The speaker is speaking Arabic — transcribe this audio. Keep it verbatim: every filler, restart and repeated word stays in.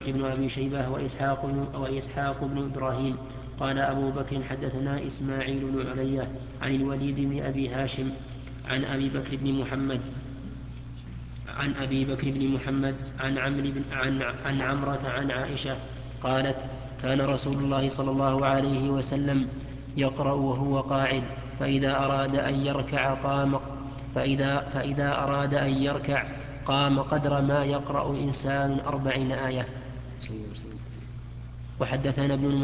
بن أبي شيبة وإسحاق بن, وإسحاق بن إبراهيم. قال أبو بكر حدثنا إسماعيل بن علية عن الوليد بن أبي هاشم عن أبي بكر بن محمد عن أبي بكر بن محمد عن عمرو بن عن, عن عمرة عن عائشة قالت كان رسول الله صلى الله عليه وسلم يقرأ وهو قاعد فإذا أراد أن يركع قام فإذا, فإذا أراد أن يركع قام قدر ما يقرأ إنسان أربعين آية. وحدثنا ابن